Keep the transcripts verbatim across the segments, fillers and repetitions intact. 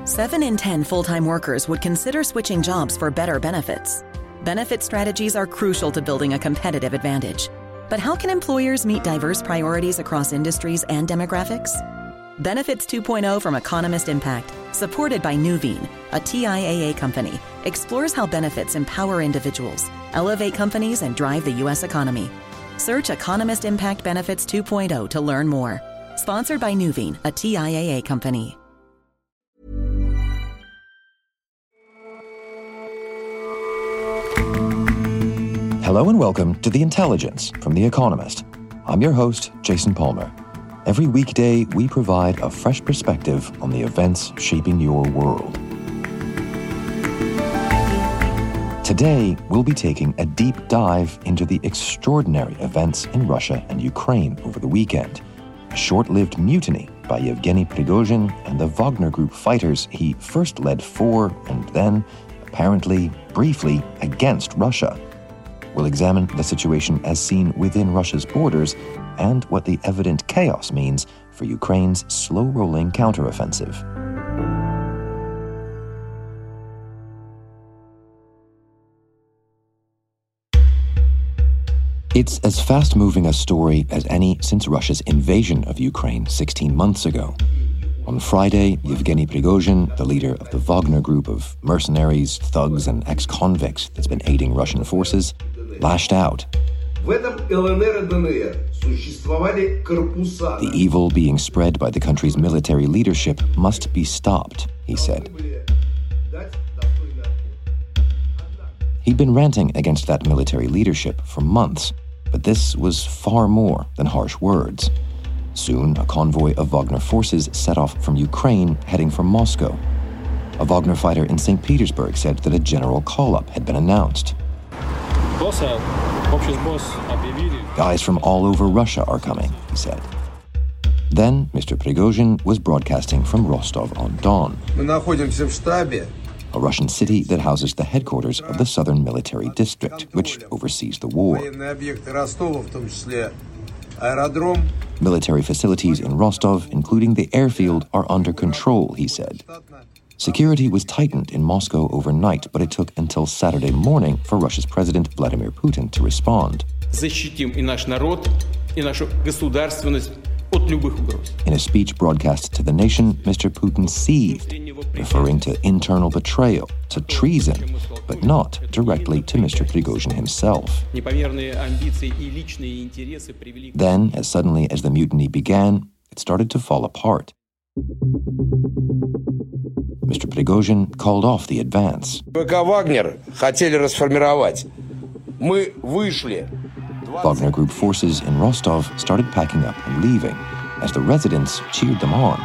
Seven in ten full-time workers would consider switching jobs for better benefits. Benefit strategies are crucial to building a competitive advantage. But how can employers meet diverse priorities across industries and demographics? Benefits two point oh from Economist Impact, supported by Nuveen, a T I A A company, explores how benefits empower individuals, elevate companies, and drive the U S economy. Search Economist Impact Benefits two point oh to learn more. Sponsored by Nuveen, a T I A A company. Hello and welcome to The Intelligence from The Economist. I'm your host, Jason Palmer. Every weekday, we provide a fresh perspective on the events shaping your world. Today, we'll be taking a deep dive into the extraordinary events in Russia and Ukraine over the weekend. A short-lived mutiny by Yevgeny Prigozhin and the Wagner Group fighters he first led for and then, apparently, briefly, against Russia. We'll examine the situation as seen within Russia's borders and what the evident chaos means for Ukraine's slow-rolling counteroffensive. It's as fast-moving a story as any since Russia's invasion of Ukraine sixteen months ago. On Friday, Yevgeny Prigozhin, the leader of the Wagner Group of mercenaries, thugs, and ex-convicts that's been aiding Russian forces, lashed out. The evil being spread by the country's military leadership must be stopped, he said. He'd been ranting against that military leadership for months, but this was far more than harsh words. Soon, a convoy of Wagner forces set off from Ukraine, heading for Moscow. A Wagner fighter in Saint Petersburg said that a general call-up had been announced. Guys from all over Russia are coming, he said. Then, Mister Prigozhin was broadcasting from Rostov-on-Don, a Russian city that houses the headquarters of the Southern Military District, which oversees the war. Military facilities in Rostov, including the airfield, are under control, he said. Security was tightened in Moscow overnight, but it took until Saturday morning for Russia's President Vladimir Putin to respond. In a speech broadcast to the nation, Mister Putin seethed, referring to internal betrayal, to treason, but not directly to Mister Prigozhin himself. Then, as suddenly as the mutiny began, it started to fall apart. Mister Prigozhin called off the advance. Wagner Group forces in Rostov started packing up and leaving, as the residents cheered them on.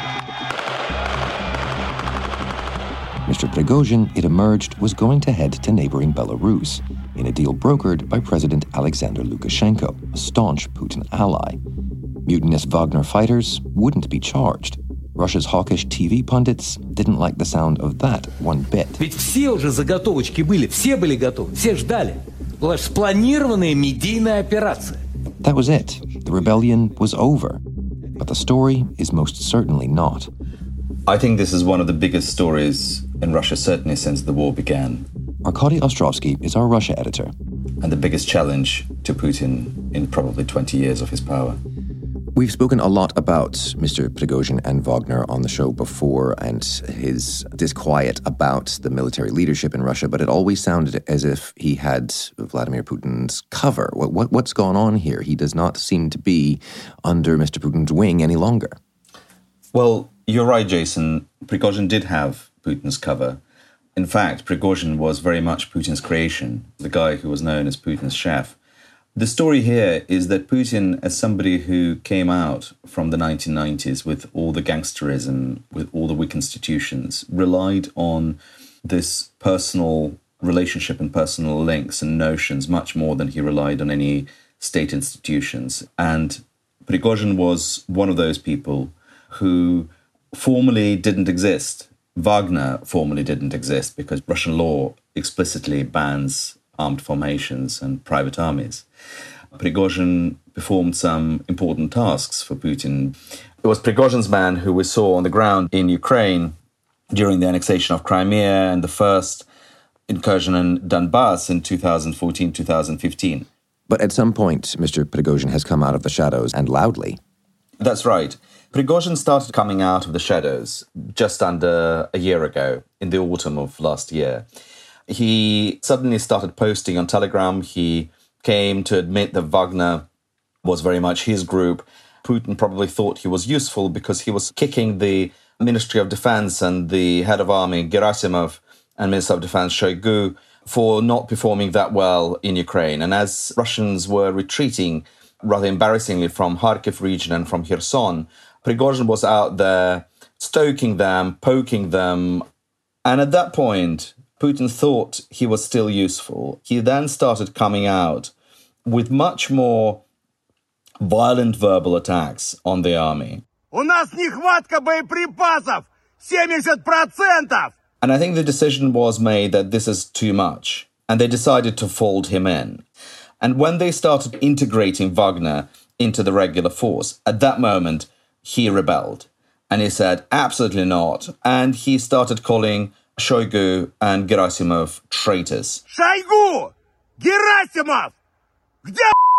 Mister Prigozhin, it emerged, was going to head to neighboring Belarus, in a deal brokered by President Alexander Lukashenko, a staunch Putin ally. Mutinous Wagner fighters wouldn't be charged. Russia's hawkish T V pundits didn't like the sound of that one bit. Ведь все уже заготовочки были, все были готовы, все ждали. Была спланированная медийная операция. That was it. The rebellion was over. But the story is most certainly not. I think this is one of the biggest stories in Russia, certainly since the war began. Arkady Ostrovsky is our Russia editor. And the biggest challenge to Putin in probably twenty years of his power. We've spoken a lot about Mister Prigozhin and Wagner on the show before and his disquiet about the military leadership in Russia, but it always sounded as if he had Vladimir Putin's cover. What, what, what's gone on here? He does not seem to be under Mister Putin's wing any longer. Well, you're right, Jason. Prigozhin did have Putin's cover. In fact, Prigozhin was very much Putin's creation, the guy who was known as Putin's chef. The story here is that Putin, as somebody who came out from the nineteen nineties with all the gangsterism, with all the weak institutions, relied on this personal relationship and personal links and notions much more than he relied on any state institutions. And Prigozhin was one of those people who formally didn't exist. Wagner formally didn't exist because Russian law explicitly bans armed formations and private armies. Prigozhin performed some important tasks for Putin. It was Prigozhin's man who we saw on the ground in Ukraine during the annexation of Crimea and the first incursion in Donbass in two thousand fourteen, two thousand fifteen. But at some point, Mister Prigozhin has come out of the shadows, and loudly. That's right. Prigozhin started coming out of the shadows just under a year ago, in the autumn of last year. He suddenly started posting on Telegram. He came to admit that Wagner was very much his group. Putin probably thought he was useful because he was kicking the Ministry of Defense and the head of army, Gerasimov, and Minister of Defense, Shoigu, for not performing that well in Ukraine. And as Russians were retreating, rather embarrassingly, from Kharkiv region and from Kherson, Prigozhin was out there stoking them, poking them. And at that point, Putin thought he was still useful. He then started coming out with much more violent verbal attacks on the army. У нас нехватка боеприпасов! семьдесят процентов! And I think the decision was made that this is too much, and they decided to fold him in. And when they started integrating Wagner into the regular force, at that moment, he rebelled. And he said, absolutely not. And he started calling Shoigu and Gerasimov traitors. Шойгу! Герасимов! Где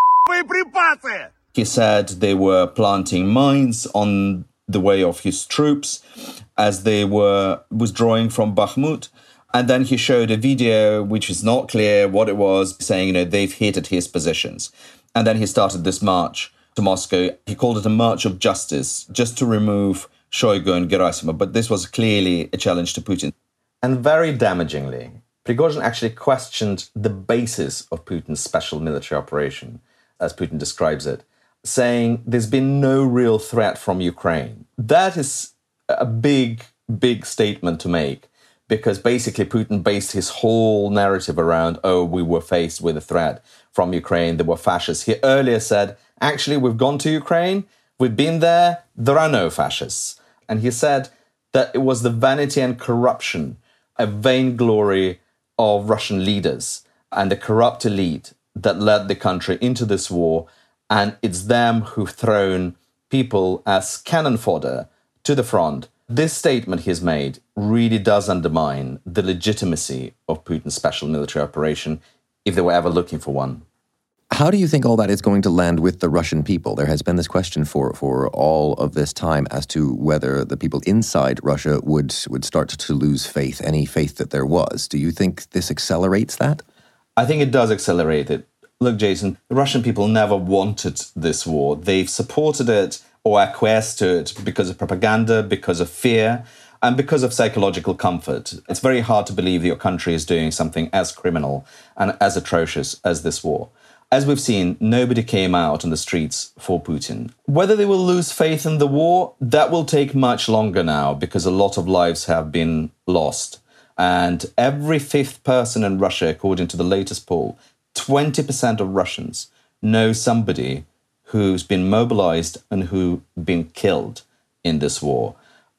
боеприпасы? He said they were planting mines on the way of his troops as they were withdrawing from Bakhmut. And then he showed a video, which is not clear what it was, saying, you know, they've hit at his positions. And then he started this march to Moscow. He called it a march of justice, just to remove Shoigu and Gerasimov. But this was clearly a challenge to Putin. And very damagingly, Prigozhin actually questioned the basis of Putin's special military operation, as Putin describes it, saying there's been no real threat from Ukraine. That is a big, big statement to make, because basically Putin based his whole narrative around, oh, we were faced with a threat from Ukraine, there were fascists. He earlier said, actually, we've gone to Ukraine, we've been there, there are no fascists. And he said that it was the vanity and corruption, a vainglory of Russian leaders and the corrupt elite that led the country into this war. And it's them who've thrown people as cannon fodder to the front. This statement he's made really does undermine the legitimacy of Putin's special military operation, if they were ever looking for one. How do you think all that is going to land with the Russian people? There has been this question for, for all of this time as to whether the people inside Russia would, would start to lose faith, any faith that there was. Do you think this accelerates that? I think it does accelerate it. Look, Jason, the Russian people never wanted this war. They've supported it or acquiesced to it because of propaganda, because of fear, and because of psychological comfort. It's very hard to believe that your country is doing something as criminal and as atrocious as this war. As we've seen, nobody came out on the streets for Putin. Whether they will lose faith in the war, that will take much longer now, because a lot of lives have been lost. And every fifth person in Russia, according to the latest poll, twenty percent of Russians know somebody who's been mobilized and who's been killed in this war.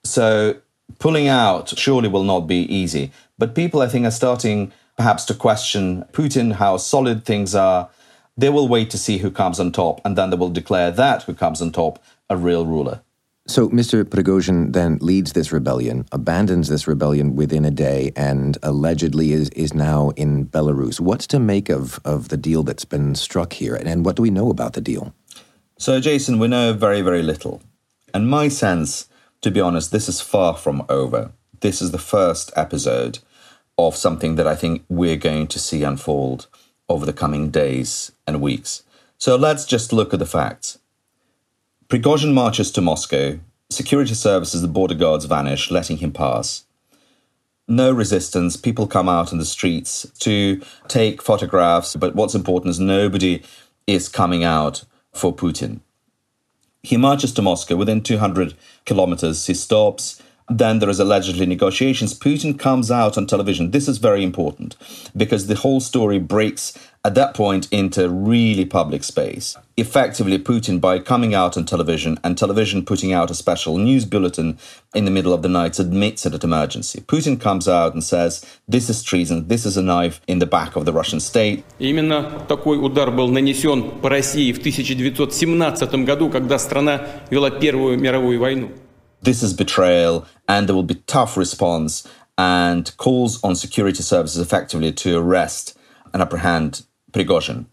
So pulling out surely will not be easy. But people, I think, are starting perhaps to question Putin, how solid things are. They will wait to see who comes on top, and then they will declare that who comes on top a real ruler. So Mister Prigozhin then leads this rebellion, abandons this rebellion within a day, and allegedly is, is now in Belarus. What's to make of, of the deal that's been struck here, and what do we know about the deal? So, Jason, we know very, very little. And my sense, to be honest, this is far from over. This is the first episode of something that I think we're going to see unfold over the coming days and weeks. So let's just look at the facts. Prigozhin marches to Moscow. Security services, the border guards vanish, letting him pass. No resistance. People come out in the streets to take photographs. But what's important is nobody is coming out for Putin. He marches to Moscow. Within two hundred kilometers, he stops. Then there is allegedly negotiations. Putin comes out on television. This is very important because the whole story breaks at that point into really public space. Effectively, Putin, by coming out on television and television putting out a special news bulletin in the middle of the night, admits it at emergency. Putin comes out and says, this is treason, this is a knife in the back of the Russian state. Именно такой удар был нанесен по России в тысяча девятьсот семнадцатом году, когда страна вела Первую мировую войну. this is betrayal and there will be tough response, and calls on security services effectively to arrest and apprehend Prigozhin.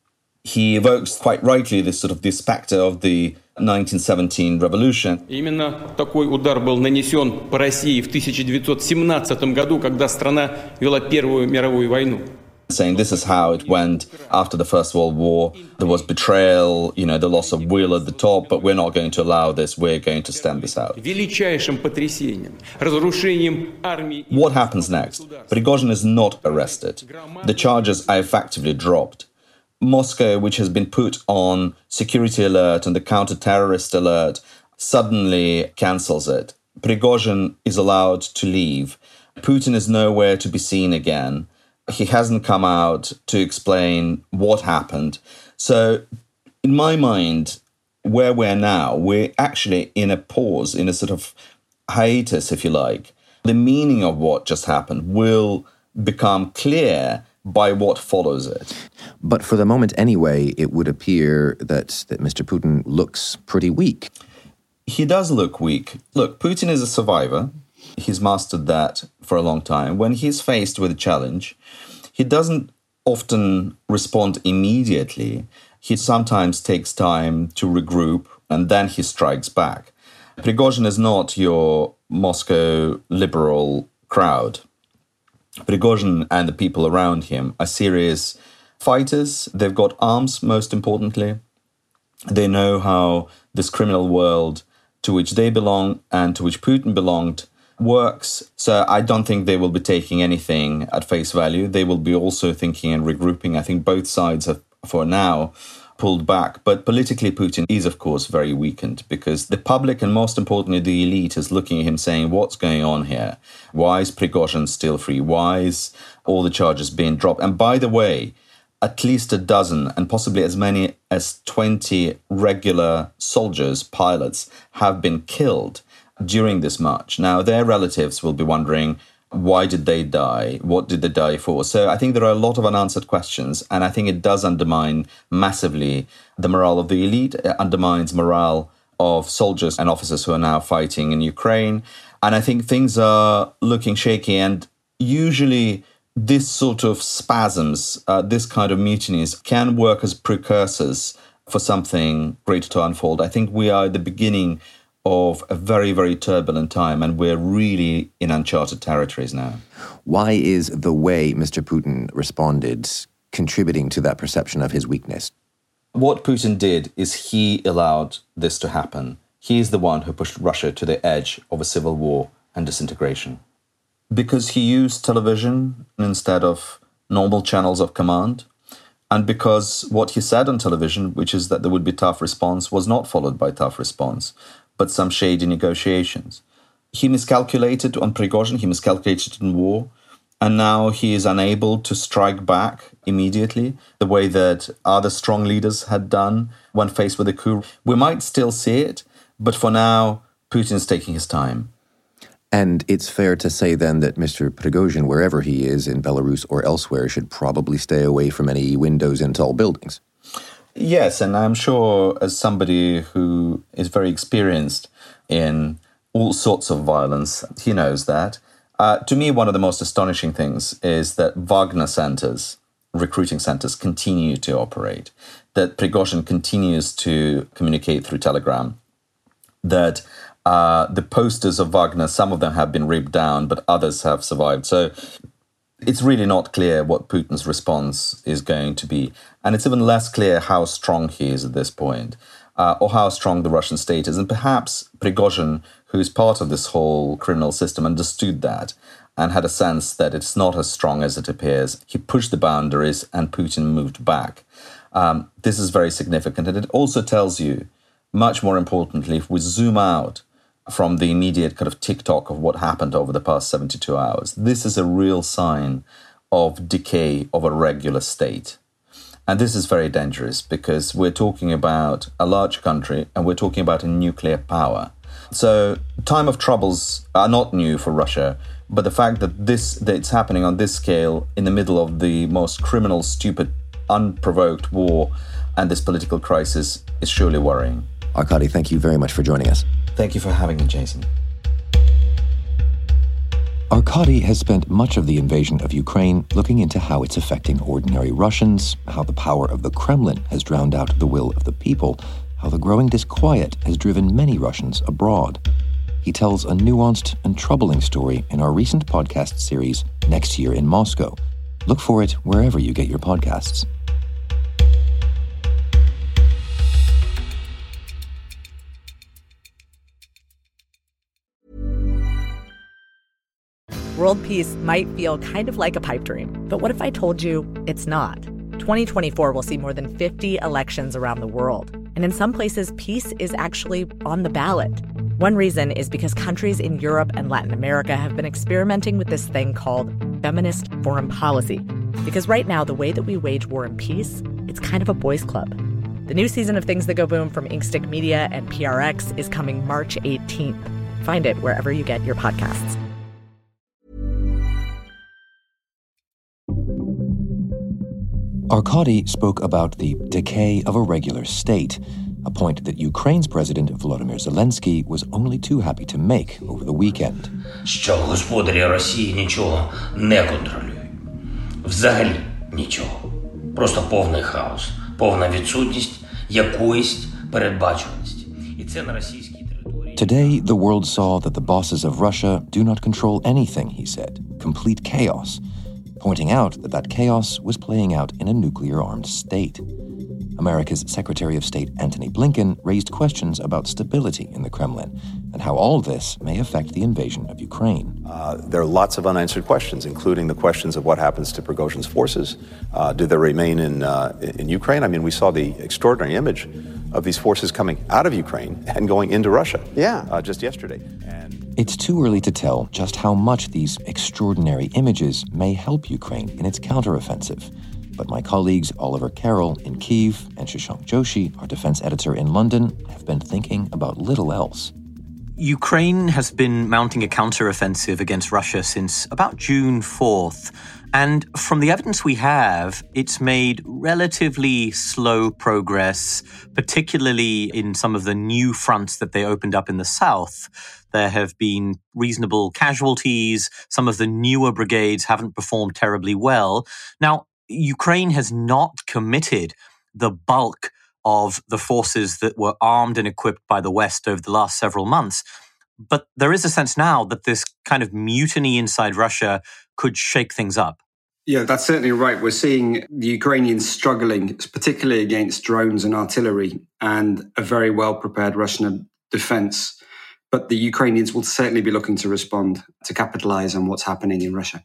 He evokes quite rightly this sort of this specter of the nineteen seventeen revolution. Именно такой удар был нанесен по России в тысяча девятьсот семнадцатом году, когда страна вела Первую мировую войну. Saying this is how it went after the First World War. There was betrayal, you know, the loss of will at the top, but we're not going to allow this. We're going to stand this out. Величайшим потрясением, разрушением армии. What happens next? Prigozhin is not arrested. The charges are effectively dropped. Moscow, which has been put on security alert and the counter-terrorist alert, suddenly cancels it. Prigozhin is allowed to leave. Putin is nowhere to be seen again. He hasn't come out to explain what happened. So, in my mind, where we're now, we're actually in a pause, in a sort of hiatus, if you like. The meaning of what just happened will become clear by what follows it. But for the moment anyway, it would appear that, that Mister Putin looks pretty weak. He does look weak. Look, Putin is a survivor. He's mastered that for a long time. When he's faced with a challenge, he doesn't often respond immediately. He sometimes takes time to regroup and then he strikes back. Prigozhin is not your Moscow liberal crowd. Prigozhin and the people around him are serious fighters. They've got arms, most importantly. They know how this criminal world to which they belong and to which Putin belonged works. So I don't think they will be taking anything at face value. They will be also thinking and regrouping. I think both sides have, for now, pulled back. But politically, Putin is, of course, very weakened because the public and most importantly, the elite is looking at him saying, what's going on here? Why is Prigozhin still free? Why is all the charges being dropped? And by the way, at least a dozen and possibly as many as twenty regular soldiers, pilots, have been killed during this march. Now, their relatives will be wondering, why did they die? What did they die for? So I think there are a lot of unanswered questions, and I think it does undermine massively the morale of the elite. It undermines morale of soldiers and officers who are now fighting in Ukraine. And I think things are looking shaky, and usually this sort of spasms, uh, this kind of mutinies can work as precursors for something greater to unfold. I think we are at the beginning of a very, very turbulent time, and we're really in uncharted territories now. Why is the way Mister Putin responded contributing to that perception of his weakness? What Putin did is he allowed this to happen. He is the one who pushed Russia to the edge of a civil war and disintegration. Because he used television instead of normal channels of command, and because what he said on television, which is that there would be tough response, was not followed by tough response, but some shady negotiations. He miscalculated on Prigozhin, he miscalculated in war, and now he is unable to strike back immediately the way that other strong leaders had done when faced with a coup. We might still see it, but for now, Putin is taking his time. And it's fair to say then that Mister Prigozhin, wherever he is, in Belarus or elsewhere, should probably stay away from any windows in tall buildings. Yes, and I'm sure as somebody who is very experienced in all sorts of violence, he knows that. Uh, to me, one of the most astonishing things is that Wagner centers, recruiting centers, continue to operate, that Prigozhin continues to communicate through Telegram, that uh, the posters of Wagner, some of them have been ripped down, but others have survived. So it's really not clear what Putin's response is going to be. And it's even less clear how strong he is at this point, uh, or how strong the Russian state is. And perhaps Prigozhin, who is part of this whole criminal system, understood that and had a sense that it's not as strong as it appears. He pushed the boundaries and Putin moved back. Um, this is very significant. And it also tells you, much more importantly, if we zoom out from the immediate kind of tick-tock of what happened over the past seventy-two hours, this is a real sign of decay of a regular state. And this is very dangerous because we're talking about a large country and we're talking about a nuclear power. So time of troubles are not new for Russia, but the fact that this that it's happening on this scale in the middle of the most criminal, stupid, unprovoked war and this political crisis is surely worrying. Arkady, thank you very much for joining us. Thank you for having me, Jason. Arkady has spent much of the invasion of Ukraine looking into how it's affecting ordinary Russians, how the power of the Kremlin has drowned out the will of the people, how the growing disquiet has driven many Russians abroad. He tells a nuanced and troubling story in our recent podcast series, Next Year in Moscow. Look for it wherever you get your podcasts. World peace might feel kind of like a pipe dream, but what if I told you it's not? twenty twenty-four will see more than fifty elections around the world, and in some places, peace is actually on the ballot. One reason is because countries in Europe and Latin America have been experimenting with this thing called feminist foreign policy. Because right now, the way that we wage war and peace, it's kind of a boys' club. The new season of Things That Go Boom from Inkstick Media and P R X is coming March eighteenth. Find it wherever you get your podcasts. Arkady spoke about the decay of a regular state, a point that Ukraine's President Volodymyr Zelensky was only too happy to make over the weekend. Що господарі Росії нічого не контролюють. Взагалі нічого. Просто повний хаос, повна відсутність якоїсь передбачуваності. І це на російській території. Today, the world saw that the bosses of Russia do not control anything, he said. Complete chaos. Pointing out that that chaos was playing out in a nuclear-armed state. America's Secretary of State Antony Blinken raised questions about stability in the Kremlin and how all this may affect the invasion of Ukraine. Uh, there are lots of unanswered questions, including the questions of what happens to Prigozhin's forces. Uh, do they remain in, uh, in Ukraine? I mean, we saw the extraordinary image of these forces coming out of Ukraine and going into Russia yeah. uh, just yesterday. And It's too early to tell just how much these extraordinary images may help Ukraine in its counteroffensive. But my colleagues Oliver Carroll in Kyiv and Shashank Joshi, our defense editor in London, have been thinking about little else. Ukraine has been mounting a counteroffensive against Russia since about June fourth. And from the evidence we have, it's made relatively slow progress, particularly in some of the new fronts that they opened up in the south. There have been reasonable casualties. Some of the newer brigades haven't performed terribly well. Now, Ukraine has not committed the bulk of the forces that were armed and equipped by the West over the last several months. But there is a sense now that this kind of mutiny inside Russia could shake things up. Yeah, that's certainly right. We're seeing the Ukrainians struggling, particularly against drones and artillery and a very well-prepared Russian defense. But the Ukrainians will certainly be looking to respond to capitalize on what's happening in Russia.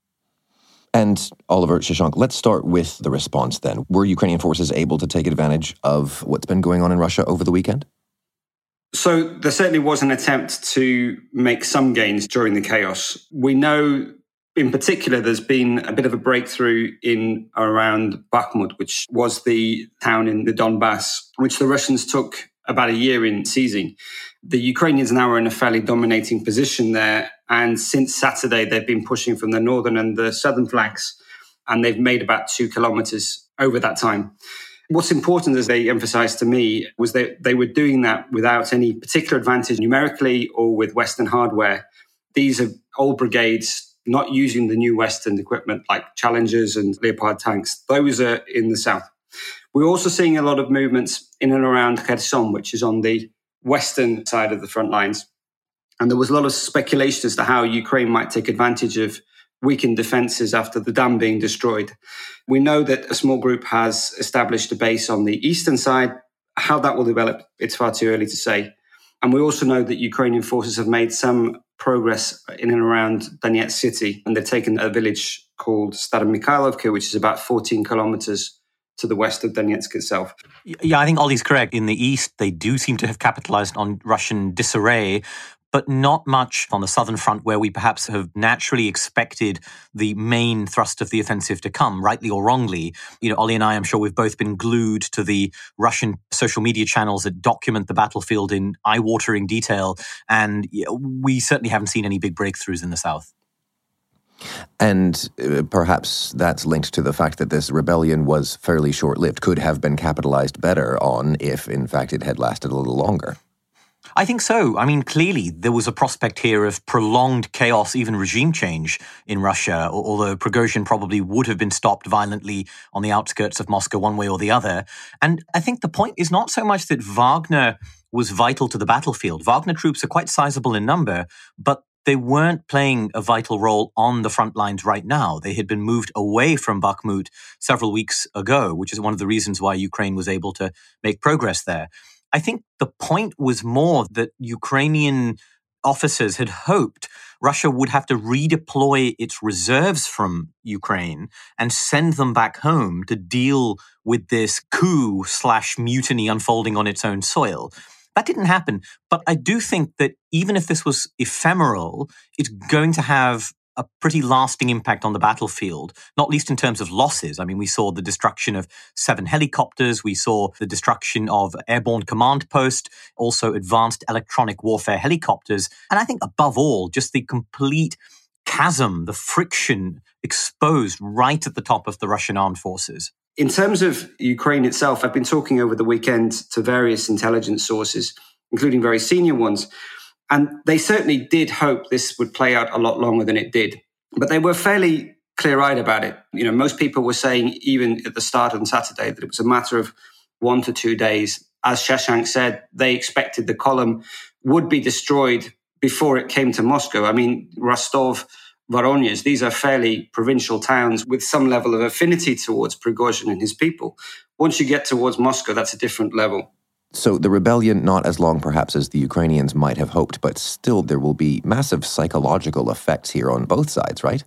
And Oliver, Shashank, let's start with the response then. Were Ukrainian forces able to take advantage of what's been going on in Russia over the weekend? So there certainly was an attempt to make some gains during the chaos. We know in particular there's been a bit of a breakthrough in around Bakhmut, which was the town in the Donbass, which the Russians took about a year in seizing. The Ukrainians now are in a fairly dominating position there. And since Saturday, they've been pushing from the northern and the southern flanks, and they've made about two kilometers over that time. What's important, as they emphasized to me, was that they were doing that without any particular advantage numerically or with Western hardware. These are old brigades not using the new Western equipment like Challengers and Leopard tanks. Those are in the south. We're also seeing a lot of movements in and around Kherson, which is on the western side of the front lines. And there was a lot of speculation as to how Ukraine might take advantage of weakened defenses after the dam being destroyed. We know that a small group has established a base on the eastern side. How that will develop, it's far too early to say. And we also know that Ukrainian forces have made some progress in and around Donetsk city, and they've taken a village called Staromikhailovka, which is about fourteen kilometers to the west of Donetsk itself. Yeah, I think Ollie's correct. In the east, they do seem to have capitalized on Russian disarray, but not much on the southern front, where we perhaps have naturally expected the main thrust of the offensive to come, rightly or wrongly. You know, Ollie and I, I'm sure we've both been glued to the Russian social media channels that document the battlefield in eye-watering detail, and we certainly haven't seen any big breakthroughs in the south. And uh, perhaps that's linked to the fact that this rebellion was fairly short-lived, could have been capitalized better on if, in fact, it had lasted a little longer. I think so. I mean, clearly there was a prospect here of prolonged chaos, even regime change in Russia, although Prigozhin probably would have been stopped violently on the outskirts of Moscow one way or the other. And I think the point is not so much that Wagner was vital to the battlefield. Wagner troops are quite sizable in number, but they weren't playing a vital role on the front lines right now. They had been moved away from Bakhmut several weeks ago, which is one of the reasons why Ukraine was able to make progress there. I think the point was more that Ukrainian officers had hoped Russia would have to redeploy its reserves from Ukraine and send them back home to deal with this coup slash mutiny unfolding on its own soil. That didn't happen, but I do think that even if this was ephemeral, it's going to have a pretty lasting impact on the battlefield, not least in terms of losses. I mean, we saw the destruction of seven helicopters. We saw the destruction of airborne command post, also advanced electronic warfare helicopters. And I think above all, just the complete chasm, the friction exposed right at the top of the Russian armed forces. In terms of Ukraine itself, I've been talking over the weekend to various intelligence sources, including very senior ones. And they certainly did hope this would play out a lot longer than it did. But they were fairly clear-eyed about it. You know, most people were saying, even at the start on Saturday, that it was a matter of one to two days. As Shashank said, they expected the column would be destroyed before it came to Moscow. I mean, Rostov, Voronezh, these are fairly provincial towns with some level of affinity towards Prigozhin and his people. Once you get towards Moscow, that's a different level. So the rebellion, not as long perhaps as the Ukrainians might have hoped, but still there will be massive psychological effects here on both sides, right?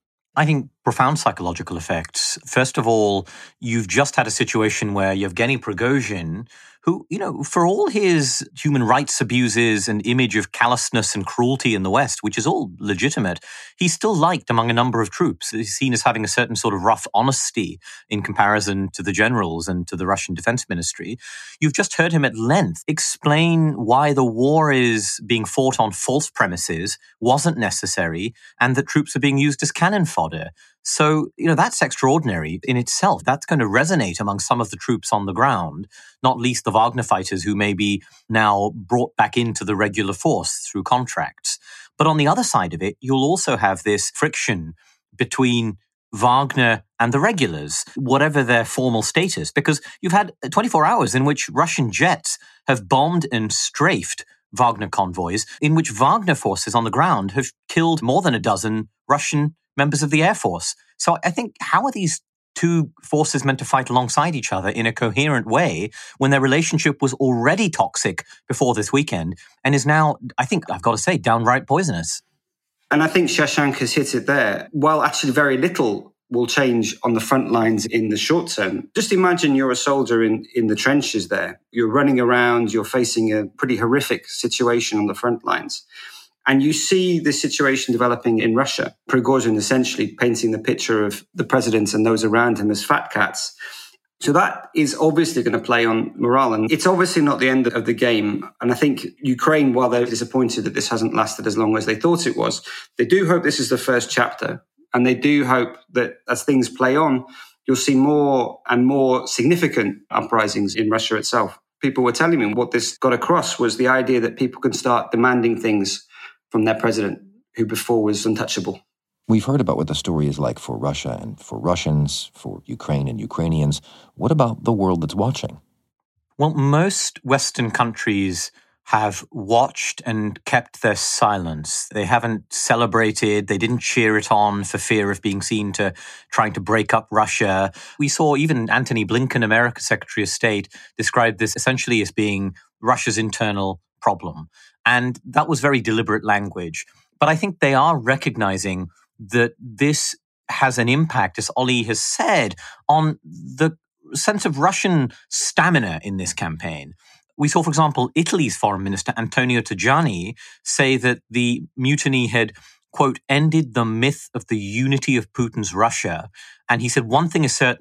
I think profound psychological effects. First of all, you've just had a situation where Yevgeny Prigozhin, who, you know, for all his human rights abuses and image of callousness and cruelty in the West, which is all legitimate, he's still liked among a number of troops. He's seen as having a certain sort of rough honesty in comparison to the generals and to the Russian Defense Ministry. You've just heard him at length explain why the war is being fought on false premises, wasn't necessary, and that troops are being used as cannon fodder. So, you know, that's extraordinary in itself. That's going to resonate among some of the troops on the ground, not least the Wagner fighters who may be now brought back into the regular force through contracts. But on the other side of it, you'll also have this friction between Wagner and the regulars, whatever their formal status, because you've had twenty-four hours in which Russian jets have bombed and strafed Wagner convoys, in which Wagner forces on the ground have killed more than a dozen Russian members of the Air Force. So I think, how are these two forces meant to fight alongside each other in a coherent way when their relationship was already toxic before this weekend and is now, I think, I've got to say, downright poisonous? And I think Shashank has hit it there. While actually very little will change on the front lines in the short term, just imagine you're a soldier in, in the trenches there. You're running around, you're facing a pretty horrific situation on the front lines. And you see the situation developing in Russia. Prigozhin essentially painting the picture of the president and those around him as fat cats. So that is obviously going to play on morale. And it's obviously not the end of the game. And I think Ukraine, while they're disappointed that this hasn't lasted as long as they thought it was, they do hope this is the first chapter. And they do hope that as things play on, you'll see more and more significant uprisings in Russia itself. People were telling me what this got across was the idea that people can start demanding things from their president, who before was untouchable. We've heard about what the story is like for Russia and for Russians, for Ukraine and Ukrainians. What about the world that's watching? Well, most Western countries have watched and kept their silence. They haven't celebrated, they didn't cheer it on for fear of being seen to trying to break up Russia. We saw even Antony Blinken, America's Secretary of State, describe this essentially as being Russia's internal problem. And that was very deliberate language. But I think they are recognizing that this has an impact, as Ollie has said, on the sense of Russian stamina in this campaign. We saw, for example, Italy's Foreign Minister, Antonio Tajani, say that the mutiny had, quote, ended the myth of the unity of Putin's Russia. And he said, one thing is certain,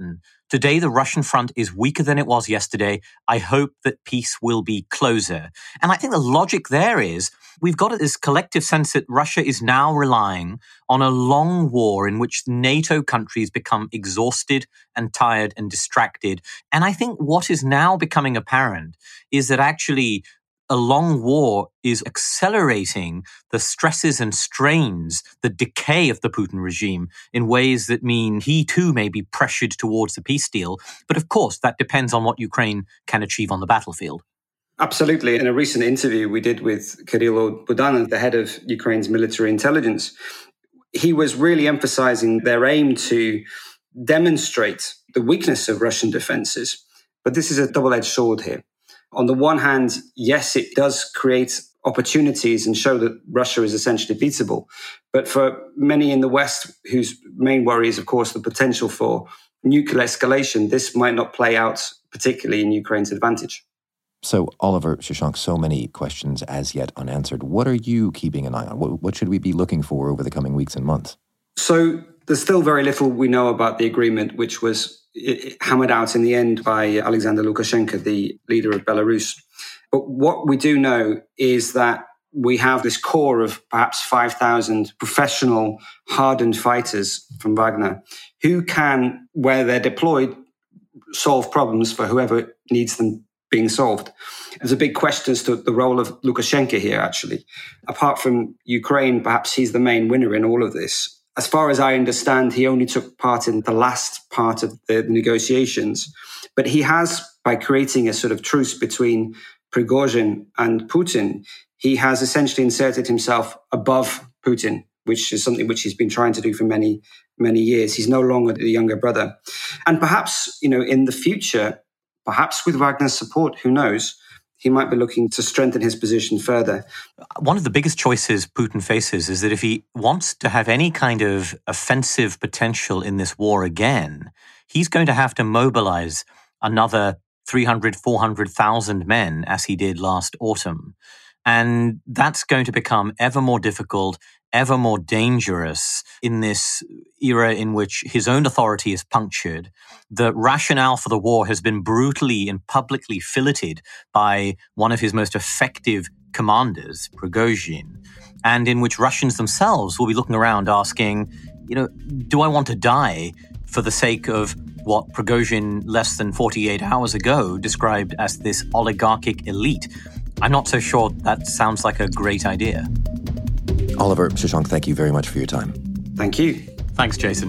Today, the Russian front is weaker than it was yesterday. I hope that peace will be closer. And I think the logic there is we've got this collective sense that Russia is now relying on a long war in which NATO countries become exhausted and tired and distracted. And I think what is now becoming apparent is that actually a long war is accelerating the stresses and strains, the decay of the Putin regime in ways that mean he too may be pressured towards the peace deal. But of course, that depends on what Ukraine can achieve on the battlefield. Absolutely. In a recent interview we did with Kyrylo Budanov, the head of Ukraine's military intelligence, he was really emphasizing their aim to demonstrate the weakness of Russian defenses. But this is a double-edged sword here. On the one hand, yes, it does create opportunities and show that Russia is essentially beatable. But for many in the West, whose main worry is, of course, the potential for nuclear escalation, this might not play out particularly in Ukraine's advantage. So, Oliver, Shashank, so many questions as yet unanswered. What are you keeping an eye on? What, what should we be looking for over the coming weeks and months? So, there's still very little we know about the agreement, which was hammered out in the end by Alexander Lukashenko, the leader of Belarus. But what we do know is that we have this core of perhaps five thousand professional, hardened fighters from Wagner who can, where they're deployed, solve problems for whoever needs them being solved. There's a big question as to the role of Lukashenko here, actually. Apart from Ukraine, perhaps he's the main winner in all of this. As far as I understand, he only took part in the last part of the negotiations. But he has, by creating a sort of truce between Prigozhin and Putin, he has essentially inserted himself above Putin, which is something which he's been trying to do for many, many years. He's no longer the younger brother. And perhaps, you know, in the future, perhaps with Wagner's support, who knows, he might be looking to strengthen his position further. One of the biggest choices Putin faces is that if he wants to have any kind of offensive potential in this war again, he's going to have to mobilize another three hundred, four hundred thousand men as he did last autumn. And that's going to become ever more difficult, ever more dangerous in this era in which his own authority is punctured. The rationale for the war has been brutally and publicly filleted by one of his most effective commanders, Prigozhin, and in which Russians themselves will be looking around asking, you know, do I want to die for the sake of what Prigozhin less than forty-eight hours ago described as this oligarchic elite? I'm not so sure that sounds like a great idea. Oliver, Shashank, thank you very much for your time. Thank you. Thanks, Jason.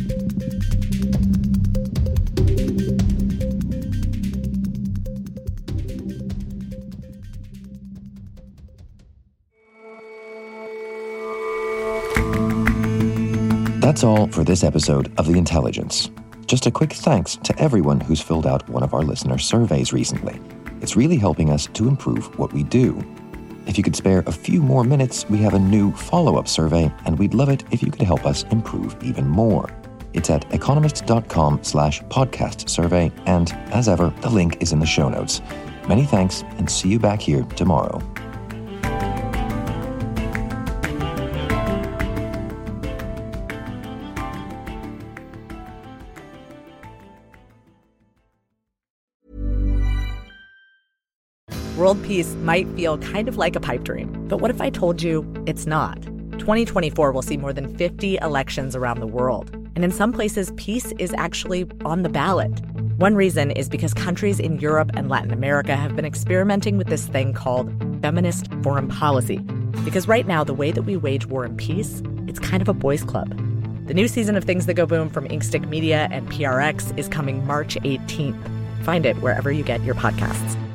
That's all for this episode of The Intelligence. Just a quick thanks to everyone who's filled out one of our listener surveys recently. It's really helping us to improve what we do. If you could spare a few more minutes, we have a new follow-up survey, and we'd love it if you could help us improve even more. It's at economist.com slash podcast survey, and as ever, the link is in the show notes. Many thanks, and see you back here tomorrow. World peace might feel kind of like a pipe dream, but what if I told you it's not? twenty twenty-four will see more than fifty elections around the world, and in some places, peace is actually on the ballot. One reason is because countries in Europe and Latin America have been experimenting with this thing called feminist foreign policy. Because right now, the way that we wage war and peace, it's kind of a boys' club. The new season of Things That Go Boom from Inkstick Media and P R X is coming March eighteenth. Find it wherever you get your podcasts.